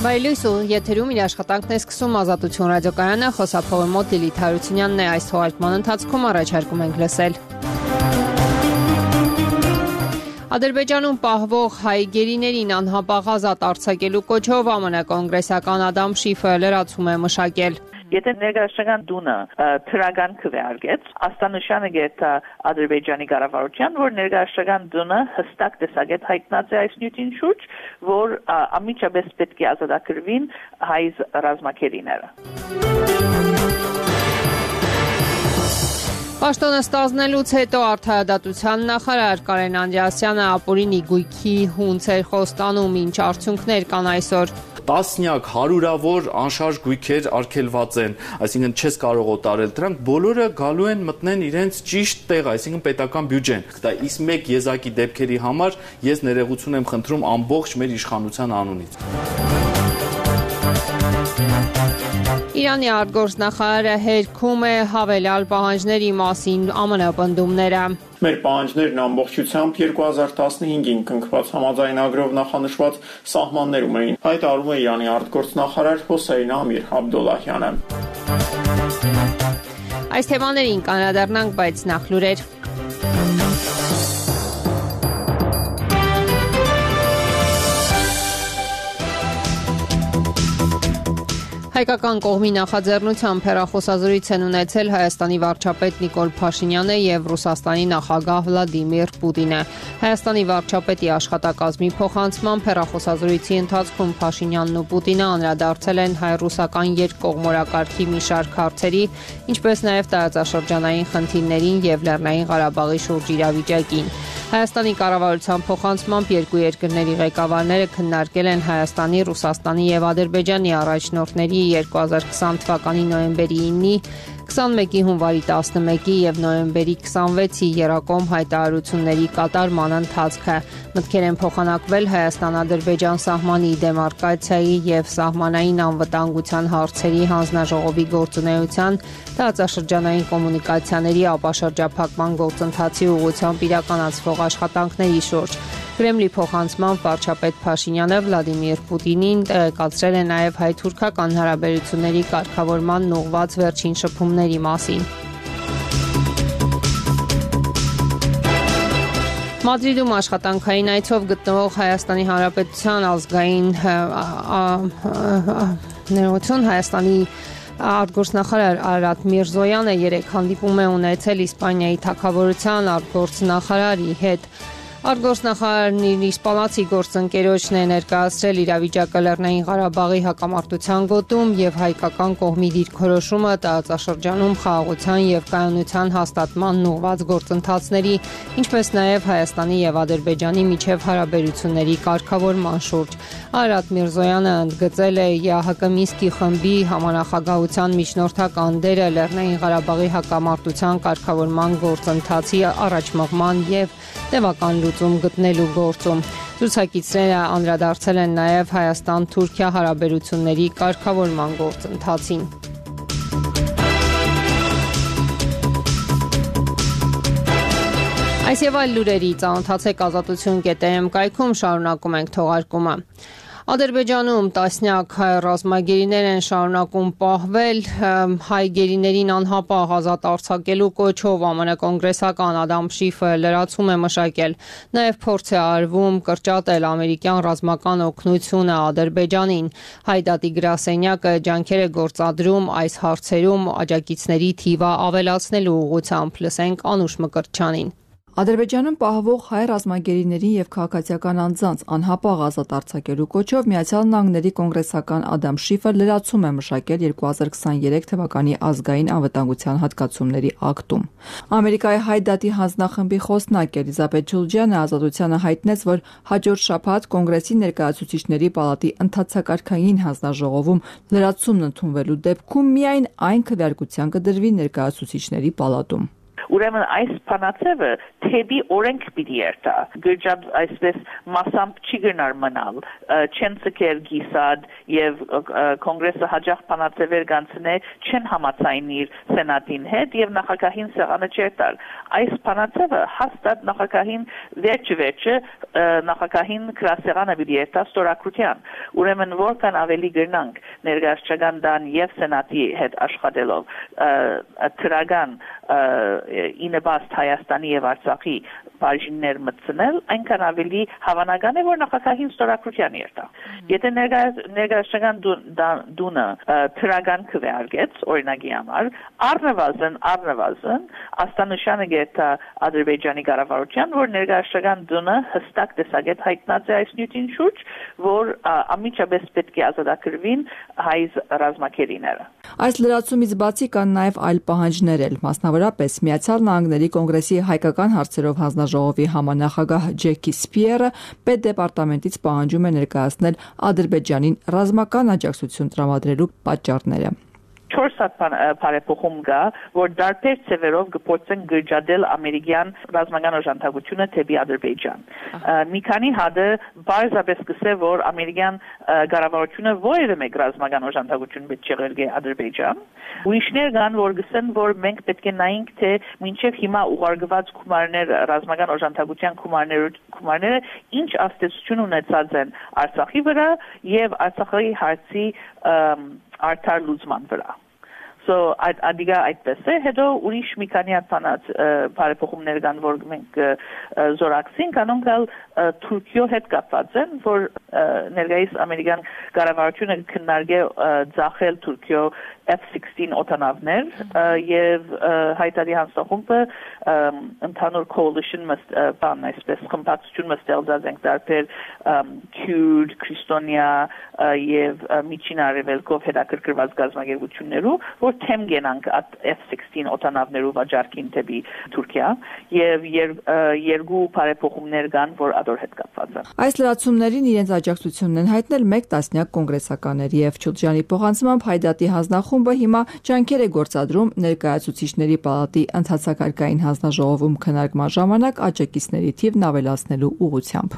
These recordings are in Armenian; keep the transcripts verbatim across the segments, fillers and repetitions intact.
Բայլույսու եթերում իր աշխատանքն է սկսում Ազատություն ռադիոկայանը, խոսափողի մոտ Լիլիթ Հարությունյանն է, այս թողարկման ընթացքում առաջարկում ենք լսել։ Ադրբեջանում պահվող հայ գերիներին անհապաղ ազատ արձակելու կոչով ԱՄՆ կոնգրեսական Ադամ Շիֆը լրացում է մշակել։ Եթե ներկայացական դունը թրական քվեարկեց, աստանշանը գետա Ադրբեջանի կառավարության, որ ներկայացական դունը հստակ տեսակետ հայտնած է այս նյութին շուրջ, որ ամիջապես պետք է ազատագրվին հայ ռազմակերիները։ Պաշտոնը ստանձնելուց հետո արդարադատության նախարար Կարեն Անդրեասյանը ապօրինի գույքի հունց էր խոստանում, ինչ արդյունքներ կան այսօր։ Տասնյակ, հարյուրավոր անշարժ գույքեր արգելված են, այսինքն չես կարող օտարել դրանք, բոլորը գալու են մտնեն իրենց ճիշտ տեղ, այսինքն պետական բյուջեն։ Դա իսկ մեկ եզակի դեպքերի համար ես ներողություն եմ խնդրում ամբողջ մեր իշխանության անունից։ Իրանի արտգործնախարարը հերքում է հավելյալ պահանջների մասին ԱՄՆ պնդումները։ Մեր պահանջներն ամբողջությամբ երկու հազար տասնհինգին կնքված համաձայնագրով նախանշված սահմաններում էին, հայտարարում է Իրանի արտգործնախարար Հոսեյն Ամիր Աբդոլլահյանը։ Այս թեմաներին կանրադառնանք, բայց նախ լուրեր։ Հայկական կողմի նախաձեռնությամբ հեռախոսազրույց են ունեցել Հայաստանի վարչապետ Նիկոլ Փաշինյանը եւ Ռուսաստանի նախագահ Վլադիմիր Պուտինը։ Հայաստանի վարչապետի աշխատակազմի փոխանցմամբ հեռախոսազրույցի ընթացքում Փաշինյանն ու Պուտինը անդրադարձել են հայ-ռուսական երկկողմորակարգի մի շարք հարցերի, ինչպես նաեւ տարածաշրջանային խնդիրներին եւ Լեռնային Ղարաբաղի շուրջ իրավիճակին։ Հայաստանի կառավարության փոխանցմամբ երկու երկրների ղեկավարները քննարկել են Հայաստանի, Ռուսաստանի եւ Ադրբեջանի առաջնորդների երկու հազար քսան թվականի նոյեմբերի ինի, քսանմեկի հունվարի տասնմեկի եւ նոյեմբերի քսանվեցի եռակողմ հայտարարությունների կատարման ընթացքը։ Մտքեր են փոխանակվել Հայաստան-Ադրբեջան սահմանի դեմարկացիայի եւ սահմանային անվտանգության հարցերի հանձնաժողովի գործունեության, տարածաշրջանային կոմունիկացիաների ապաշրջափակման գործընթացի ուղղությամբ իրականացվող աշխատանքների շուրջ։ Կրեմլի փոխանցմամբ վարչապետ Փաշինյանը Վլադիմիր Պուտինին տեղեկացրել է նաև հայ-թուրքական հարաբերությունների կարգավորման ուղղված վերջին շփումների մասին։ Մադրիդում աշխատանքային այցով գտնվող Հայաստանի Հանրապետության ազգային ներողություն Հայաստանի արտգործնախարար Արարատ Միրզոյանը երեկ հանդիպում է ունեցել Իսպանիայի թագավորության արտգործնախարարի հետ։ Արտգործնախարարն իր իսպանացի գործընկերոջն է ներկայացրել իրավիճակը Լեռնային Ղարաբաղի հակամարտության գոտում եւ հայկական կողմի դիրքորոշումը տարածաշրջանում խաղաղության եւ կայունության հաստատման ուղղված գործընթացների, ինչպես նաեւ Հայաստանի եւ Ադրբեջանի միջև հարաբերությունների կարգավորման շուրջ։ Արարատ Միրզոյանը ընդգծել է ԵԱՀԿ Մինսկի խմբի համանախագահության միջնորդական դերը Լեռնային Ղարաբաղի հակամարտության կարգավորման գործընթացի առաջմղման եւ տևական լուծում գտնելու գործում։ Ցուցակիցները անդրադարձել են նաև Հայաստան-Թուրքիա հարաբերությունների կարգավորման գործընթացին։ Այս եւ այլ լուրերի ծանոթացեք ազատություն կետ էմ կայքում, շարունակում ենք թողարկումը։ Ադրբեջանում տասնյակ հայ ռազմագերիներ են շարունակում պահվել հայ գերիներին անհապաղ ազատ արձակելու կոչով ԱՄՆ կոնգրեսական Ադամ Շիֆը լրացում է մշակել։ Նաև փորձ է արվում կրճատել ամերիկյան ռազմական օգնությունը Ադրբեջանին։ Հայդատի գրասենյակը ջանքեր է գործադրում այս հարցերում աջակիցների թիվը ավելացնելու ուղղությամբ։ Լսենք Անուշ Մկրտչյանին։ Ադրբեջանում պահվող հայ ռազմագերիներին եւ քաղաքացիական անձանց անհապաղ ազատ արձակելու կոչով Միացյալ Նահանգների կոնգրեսական Ադամ Շիֆը լրացում է մշակել երկու հազար քսաներեք թվականի ազգային անվտանգության հատկացումների ակտում։ Ամերիկայի Հայդատի հանձնախմբի խոսնակ Էլիզաբեթ Ջուլջյանը Ազատությանը հայտնեց, որ հաջորդ շաբաթ կոնգրեսի ներկայացուցիչների պալատի ընդհանրակարգային հանձնաժողովում լրացումն ընդունվելու դեպքում միայն այն քվեարկության կդրվի ներկայացուցիչների պալատում։ Ուրեմն այս բանացևը թեպի օրենք պիտի երթա։ Գրջապ այսպես մասամբ չի գնար մնալ, չեն ցկեր գիսադ եւ կոնգրեսը հաջող բանացևեր կանցնե չեն համաձայնիր սենատին հետ եւ նախագահին սեղանը չերտար։ Այս բանացևը հաստատ նախագահին վերջ-վերջը նախագահին գրասեղանը պիտի երթա ստորագրության։ Ուրեմն որքան ավելի գնանք ներգաղթական դան եւ սենատի հետ աշխատելով թրագան ինեբաստ Հայաստանի եւ Արցախի բաժիններ մտցնել, այնքան ավելի հավանական է, որ նախագահին ստորագրության երթա։ Եթե ներգաղթական դունը թրագան քվեարկեց, օրինակի համար, առնվազն առնվազն աստանշանը գետա Ադրբեջանի կառավարության, որ ներգաղթական դունը հստակ տեսակետ հայտնած է այս նյութին շուրջ, որ ամիջապես պետք է ազատագրվին հայ ռազմակերիները։ Այս լրացումից բացի կան նաև այլ պահանջներ էլ, մասնավորապես Միացյալ Նահանգների կոնգրեսի հայկական հարցերով հանձնաժողովի համանախագահ Ջեքի Սփիերը պետդեպարտամենտից պահանջում է ներկայացնել Ադրբեջանին ռազմական աջակցություն տրամադրելու պատճառները։ Չորս հատ բարեփոխում կա, որ դարբեր ծևերով գործեն գրջադել ամերիկյան ռազմական օժանդակությունը թեպի Ադրբեջան։ Մի քանի հատը բարձրապես կսե, որ ամերիկյան կառավարությունը որևէ մեկ ռազմական օժանդակություն պետք չեղել է Ադրբեջան։ Ուրիշներ կան, որ գսեն, որ մենք պետք է նայենք, թե մինչև հիմա ուղարկված գումարներ ռազմական օժանդակության գումարները ինչ ազդեցություն ունեցած են Արցախի վրա եւ Արցախի հարցի արդար լուծման վրա։ So adiga այդպես է, հետո ուրիշ մի քանի հատ բարեփոխումներ կան, որ մենք զորակցին, կանոնք ալ Թուրքիո հետ կապված են, որ ներկայիս ամերիկյան կառավարությունը քննարկե ձախել Թուրքիո F sixteen օտանավներ եւ հայտարարի հանձնախումբը ընդհանուր coalition բան այսպես կոմպակտություն մստելձած ենք դարբեր Քուրդ, Քրիստոնյա եւ միջին արևելքով հետաքրքրված գազագերբություններով, որ թեմ գենանք F sixteen օտանավներով վաճառքին դեպի Թուրքիա եւ երկու բարեփոխումներ կան, որ ադոր հետ կապված են։ Այս լրացումներին իրենց աջակցությունն են հայտնել մեկ տասնյակ կոնգրեսականներ եւ Չուլջյանի փոխանցմամբ Հայդատի հանձնախումբը հիմա ջանքեր է գործադրում ներկայացուցիչների պալատի ընդհանրակարգային հանձնաժողովում քննարկման ժամանակ աջակիցների թիվն ավելացնելու ուղղությամբ։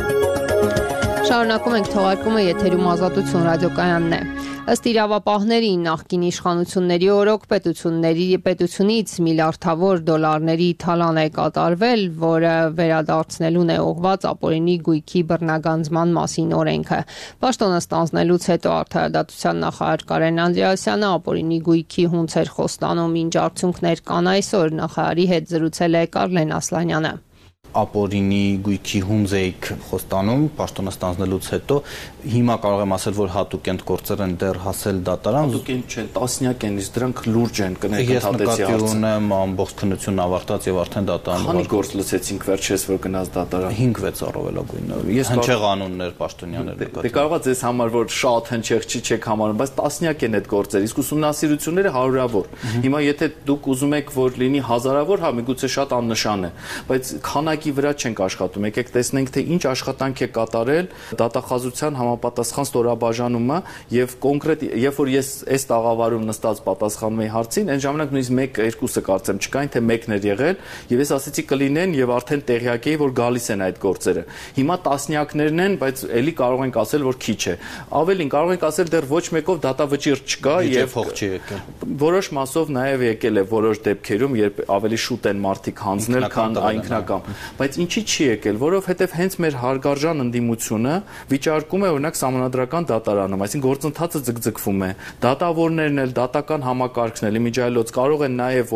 Շարունակում ենք թողարկումը, եթերում Ազատություն ռադիոկայանն է։ Ըստ իրավապահների նախկին իշխանությունների օրոք պետությունների պետությունից միլիարդավոր դոլարների թալան է կատարվել, որը վերադարձնելուն է ուղղված ապօրինի գույքի բռնագանձման մասին օրենքը։ Պաշտոնը ստանձնելուց հետո Արդարադատության նախարար Կարեն Անդրեասյանը ապօրինի գույքի հունց էր խոստանում, ինչ արդյունքներ կան այսօր, նախարարի հետ զրուցել է Կարլեն Ասլանյանը։ Ապօրինի գույքի հունձ էիք խոստանում պաշտոնը ստանձնելուց հետո, հիմա կարող եմ ասել, որ հատուկ են գործեր են դեռ հասել դատարան։ Հատուկ են չեն, տասնյակ են, իսկ դրանք լուրջ են, կներկայացեցի հարցը։ Ես նկատի ունեմ ամբողջ քննությունն ավարտած եւ արդեն դատարան։ Քանի գործ լսեցինք վերջերս, որ գնաց դատարան։ հինգ վեց առավելագույնը։ Ես հնչեղ անուններ պաշտոնյաներ նկատի։ Դե կարող է ձեզ համար որ շատ հնչեղ չի չեք համարում, բայց տասնյակ են այդ գործերը, իսկ ուսումնասիրությունները հարյուրավոր։ Հիմա եթե դուք ուզում եք որ լինի հազարավոր, հա միգուցե շատ աննշան է, բայց քանակի վրա չենք աշխատում։ Եկեք տեսնենք թե ինչ աշխատանք է կատարել դատախազության համապատասխան ստորաբաժանումը եւ կոնկրետ երբ որ ես այս տաղավարում նստած պատասխանում էի հարցին, այն ժամանակ նույնիսկ մեկ երկուսը կարծեմ չկային, թե մեկն էր եղել եւ ես ասեցի կլինեն եւ արդեն տեղյակ էի որ գալիս են այդ գործերը։ Հիմա տասնյակներն են, բայց ելի կարող ենք ասել որ քիչ է։ Ավելին կարող ենք ասել դեռ ոչ մեկով դատավճիռ չկա եւ փող չի եկել։ Որոշ մասով նաեւ եկել է որոշ դեպքերում, երբ ավելի շուտ են մարդիկ հանձնել, քան ինքնակամ, բայց ինչի չի եկել, որովհետև հենց մեր հարգարժան ընդդիմությունը վիճարկում է օրինակ սահմանադրական դատարանում, այսինքն գործընթացը ձգձգվում է, դատավորներն էլ, դատական համակարգն էլ իմիջայլոց կարող են նաև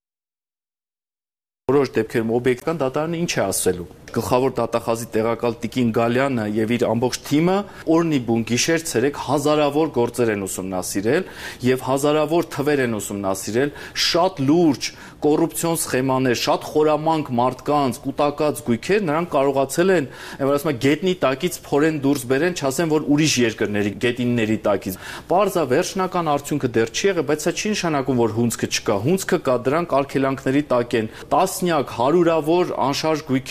որոշ դեպքերում օբյեկտական դատարանը ինչ է ասելու։ Գլխավոր դատախազի տեղակալ Տիկին Գալյանը եւ իր ամբողջ թիմը օրնի բուն գիշեր ցերեկ հազարավոր գործեր են ուսումնասիրել եւ հազարավոր թվեր են ուսումնասիրել, շատ լուրջ կոռուպցիոն սխեմաներ, շատ խորամանկ մարդկանց, կուտակած գույքեր, նրանք կարողացել են, որ ասում եմ, գետնի տակից փորեն դուրս բերեն, չասեն, որ ուրիշ երկրների գետինների տակից։ Պարզա վերջնական արդյունքը դեռ չի եղել, բայց սա չի նշանակում, որ հունցքը չկա։ Հունցքը կա, դրանք արգելանքների տակ են։ Տասնյակ, հարյուրավոր անշարժ գույքեր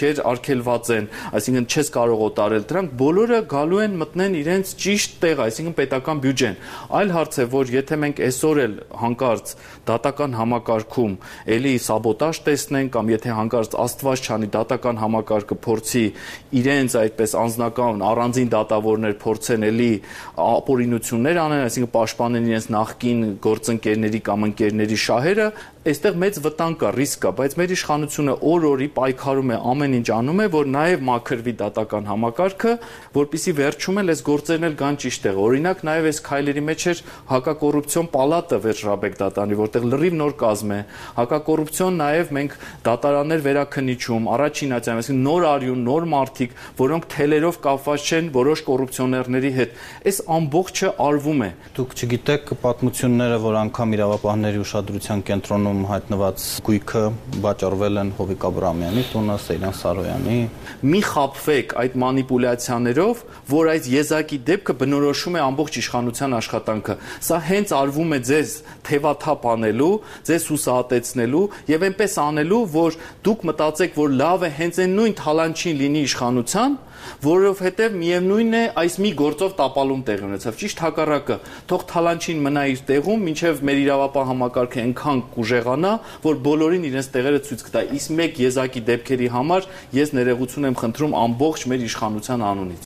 արգելված են, այսինքն չես կարող օտարել դրանք, բոլորը գալու են մտնեն իրենց ճիշտ տեղ, այսինքն պետական բյուջեն։ Այլ հարց է, որ եթե մենք այսօր էլ հանկարծ դատական համակարգում էլի սաբոտաժ տեսնենք կամ եթե հանկարծ Աստված չանի դատական համակարգը փորձի իրենց այդպես անձնական առանձին դատավորներ փորձեն էլի ապօրինություններ անեն, այսինքն պաշտպանեն իրենց նախկին գործընկերների կամ ընկերների շահերը, այստեղ մեծ վտանգ կա, ռիսկ կա, բայց մեր իշխանությունը օր-օրի պայքարում է, ամեն ինչ անում է, որ նաև մաքրվի դատական համակարգը, որպեսզի վերջում էլ այս գործերն էլ գան ճիշտ տեղ։ Օրինակ նաև այս քայլերի մեջ էր հակակոռուպցիոն պալատը Վերջրաբեկ դատարանի, որտեղ լրիվ նոր կազմ է։ Հակակոռուպցիոն նաև մենք դատարաններ վերաքննիչում, առաջին ատյան, այսինքն նոր արյուն, նոր մարդիկ, որոնք թելերով կապված չեն որոշ կոռուպցիոներների հետ։ Այս ամբողջը արվում է։ Դուք չգիտեք պատմությունները, որ անգամ իրավապահների ուշադրության կենտրոնում հայտնված գույքը վաճառվել են Հովիկ Աբրահամյանի տունը, Սեյրան Սարոյանի։ Մի խաբվեք այդ մանիպուլյացիաներով, որ այս եզակի դեպքը բնորոշում է ամբողջ իշխանության աշխատանքը։ Սա հենց արվում է ձեզ թևաթափ անելու, ձեզ հուսահատեցնելու եւ այնպես անելու, որ դուք մտածեք, որ լավ է հենց այն նույն թալանչին լինի իշխանության, որովհետև միևնույն է այս մի գործով տապալում տեղի ունեցավ։ Ճիշտ հակառակը, թող թալանչին մնա իր տեղում, մինչև մեր իրավապահ համակարգը այնքան կուժեղանա, որ բոլորին իրենց տեղերը ցույց կտա։ Իսկ մեկ եզակի դեպքերի համար ես ներողություն եմ խնդրում ամբողջ մեր իշխանության անունից։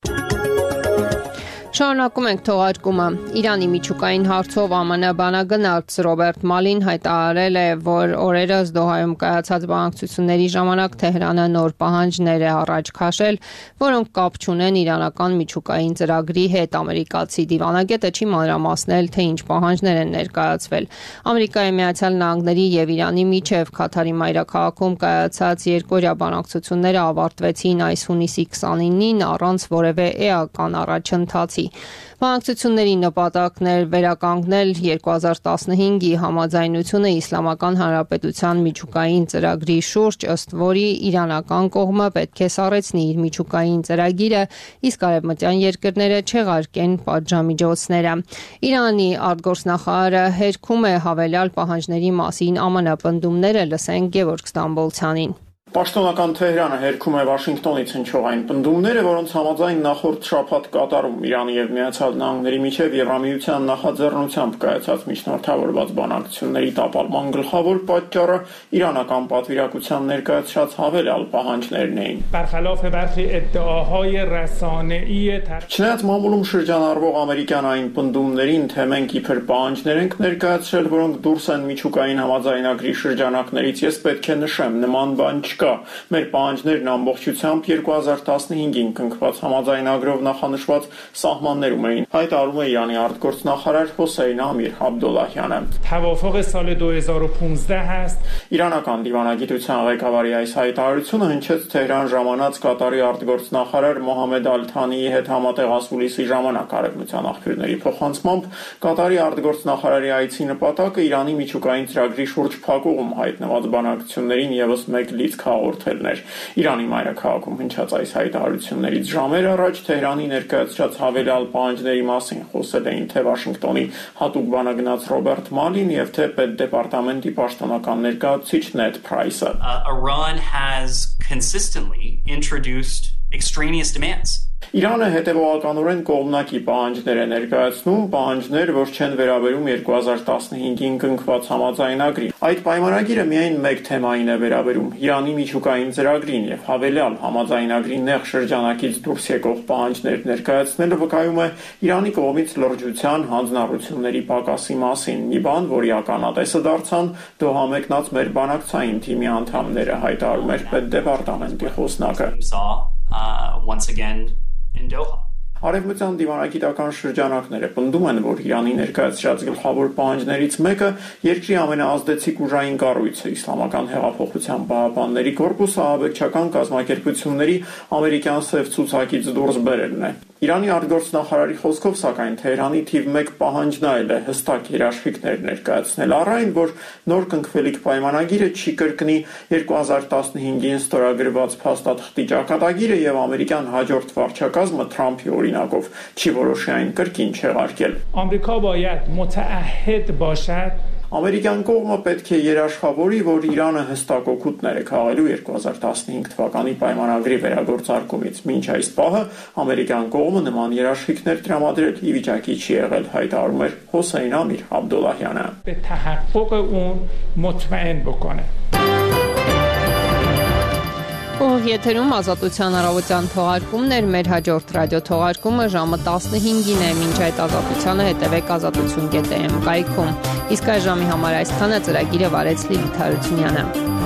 Շարունակում ենք թողարկումը։ Իրանի միջուկային հարցով ԱՄՆ բանագնաց Ռոբերտ Մալին հայտարարել է, որ օրերս Դոհայում կայացած բանակցությունների ժամանակ Թեհրանը նոր պահանջներ է առաջ քաշել, որոնք կապ չունեն իրանական միջուկային ծրագրի հետ։ Ամերիկացի դիվանագետը չի մանրամասնել, թե ինչ պահանջներ են ներկայացվել։ Ամերիկայի Միացյալ Նահանգների եւ Իրանի միջև Քաթարի մայրաքաղաքում կայացած երկօրյա բանակցությունները ավարտվեցին այս հունիսի քսանինին առանց որևէ էական առաջընթացի։ Բանակցությունների նպատակն էր վերականգնել երկու հազար տասնհինգի համաձայնությունը Իսլամական Հանրապետության միջուկային ծրագրի շուրջ, ըստ որի իրանական կողմը պետք է սառեցնի իր միջուկային ծրագիրը, իսկ արևմտյան երկրները չեղարկեն պատժամիջոցները։ Իրանի արտգործնախարարը հերքում է հավելյալ պահանջների մասին ԱՄՆ պնդումները, լսենք Գևորգ Ստամբոլցյանին։ Պաշտոնական Թեհրանը հերքում է Վաշինգտոնից հնչող այն պնդումները, որոնց համաձայն նախորդ շաբաթ կատարում Իրանի եւ Միացյալ Նահանգների միջև Եվրամիության նախաձեռնությամբ կայացած միջնորդավորված բանակցությունների տապալման գլխավոր պատճառը իրանական պատվիրակության ներկայացրած հավելյալ պահանջներն էին։ Բարխلاف برخی ادعاهای رسانه‌ای Չնայած մամուլում շրջանառվող ամերիկյան այն պնդումներին, թե մենք իբր պահանջներ ենք ներկայացրել, որոնք դուրս են միջուկային համաձայնագրի շրջանակներից, ես պետք է նշեմ, նման բան չկա։ Մեր պահանջներն ամբողջությամբ երկու հազար տասնհինգին կնքված համաձայնագրով նախանշված սահմաններում էին, հայտարարում է Իրանի արտգործնախարար Հոսեյն Ամիր Աբդոլլահյանը։ توافق سال دو هزار و پانزده است. Իրանական դիվանագիտության ղեկավարի այս հայտարարությունը հնչեց Թեհրան ժամանած Կատարի արտգործնախարար Մոհամեդ Ալ-Թանիի հետ համատեղ ասուլիսի ժամանակ արևմտյան աղբյուրների փոխանցմամբ Կատարի արտգործնախարարի այցի նպատակը Իրանի միջուկային ծրագրի շուրջ փակուղում հայտնված բանակցություններին եւս մեկ լիցք հաղորդելն էր։ Իրանի մայրաքաղաքում հնչած այս հայտարարություններից ժամեր առաջ Թեհրանի ներկայացրած հավելյալ պահանջների մասին խոսել էին թե Վաշինգտոնի հատուկ բանագնաց Ռոբերտ Մալին եւ թե պետդեպարտամենտի պաշտոնական ներկայացուցիչ Նեդ Փրայսը։ Iran has consistently introduced extraneous demands. Իրանը հետևողականորեն կողմնակի պահանջներ է ներկայացնում, պահանջներ, որ չեն վերաբերում երկու հազար տասնհինգին կնքված համաձայնագրին։ Այդ պայմանագիրը միայն մեկ թեմային է վերաբերում՝ Իրանի միջուկային ծրագրին եւ հավելյալ համաձայնագրի նեղ շրջանակից դուրս եկող պահանջներ ներկայացնելը վկայում է Իրանի կողմից լրջության հանձնառությունների պակասի մասին, մի բան, որի ականատեսը դարձան Դոհա մեկնած մեր բանակցային թիմի անդամները, հայտարարում էր պետդեպարտամենտի խոսնակը։ Uh, once again in Doha. Արևմտյան դիվանագիտական շրջանակները պնդում են, որ Իրանի ներկայացրած գլխավոր պահանջներից մեկը երկրի ամենաազդեցիկ ուժային կառույցը Իսլամական հեղափոխության պահապանների կորպուսը ահաբեկչական կազմակերպությունների ամերիկյան սև ցուցակից դուրս բերելն է։ Իրանի արտգործնախարարի խոսքով, սակայն Թեհրանի թիվ մեկ պահանջն այլ է հստակ երաշխիքներ ներկայացնել առայն, որ նոր կնքվելիք պայմանագիրը չի կրկնի երկու հազար տասնհինգին ստորագրված փաստաթղթի ճակատագիրը եւ ամերիկյան հաջորդ վարչակազմը Թրամփի օրինակով չի որոշի այն կրկին չեղարկել։ آمریکا باید متعهد باشد. Ամերիկյան կողմը պետք է երաշխավորի, որ Իրանը հստակ օգուտներ է քաղելու երկու հազար տասնհինգ թվականի պայմանագրի վերագործարկումից։ Մինչ այս պահը ամերիկյան կողմը նման երաշխիքներ տրամադրել ի վիճակի չի եղել, հայտարարում էր Հոսեյն Ամիր Աբդոլլահյանը։ به تحقق اون مطمئن بکنه. Ուղիղ եթերում Ազատության առավոտյան թողարկումներ, մեր հաջորդ ռադիո թողարկումը ժամը տասնհինգին է, մինչ այդ ազատությանը հետևեք ազատություն կետ էմ կայքում։ Իսկ այս ժամի համար այսքանը, ծրագիրը վարեց Լիլիթ Հարությունյանը։